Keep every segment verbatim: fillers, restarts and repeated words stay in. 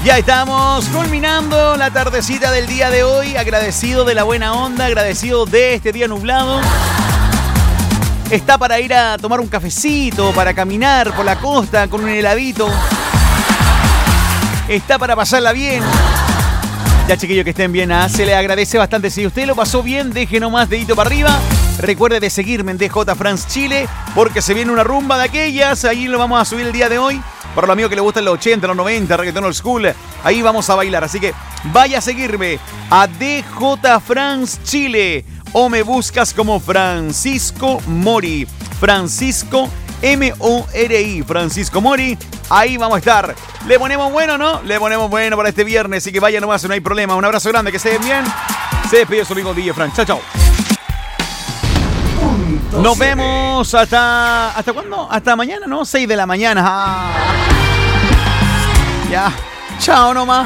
Ya estamos culminando la tardecita del día de hoy. Agradecido de la buena onda, agradecido de este día nublado. Está para ir a tomar un cafecito, para caminar por la costa con un heladito. Está para pasarla bien. Ya, chiquillos, que estén bien. ¿ah? Se le agradece bastante. Si usted lo pasó bien, deje nomás dedito para arriba. Recuerde de seguirme en D J France Chile, porque se viene una rumba de aquellas. Ahí lo vamos a subir el día de hoy. Para los amigos que les gustan los ochenta, los noventa, reggaetón old school, ahí vamos a bailar. Así que vaya a seguirme a D J France Chile o me buscas como Francisco Mori. Francisco M O R I. Francisco Mori. Ahí vamos a estar. ¿Le ponemos bueno, no? Le ponemos bueno para este viernes. Así que vaya nomás, no hay problema. Un abrazo grande, que se den bien. Se despide su amigo D J Frank. Chao, chao. Nos vemos hasta... ¿Hasta cuándo? Hasta mañana, ¿no? seis de la mañana. Ah. Ya. Chao nomás.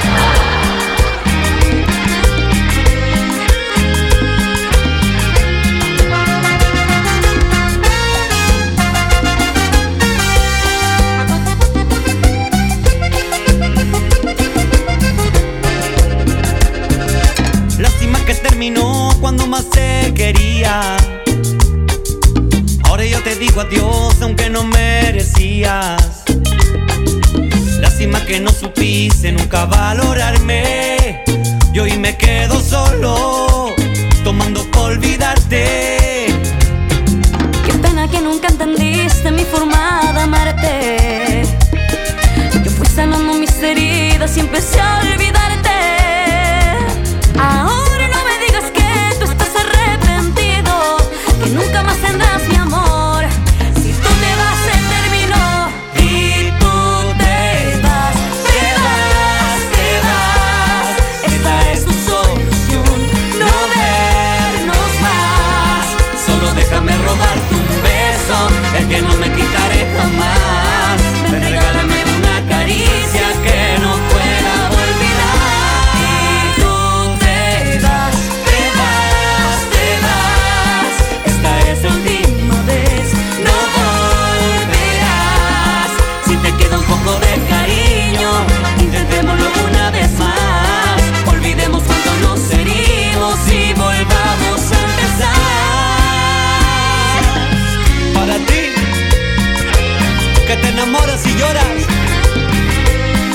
Lástima que terminó cuando más se quería. Ahora yo te digo adiós aunque no merecías. Lástima que no supiste nunca valorarme. Y hoy me quedo solo.